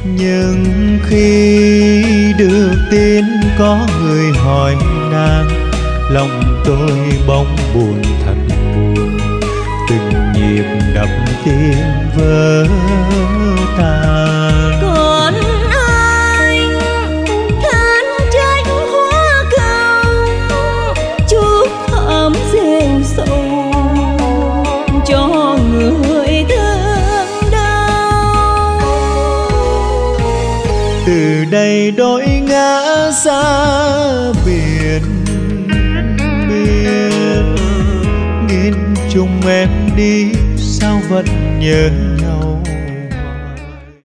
Nhưng khi được tin có người hỏi nàng, lòng tôi bỗng buồn thật buồn, từng nhịp đập tim vỡ tan. Còn anh than trách hoa cầu, chút thảm rêu sầu cho người thương đau. Từ đây đôi ngã xa biển biên, nghìn trùng em đi sao vẫn nhớ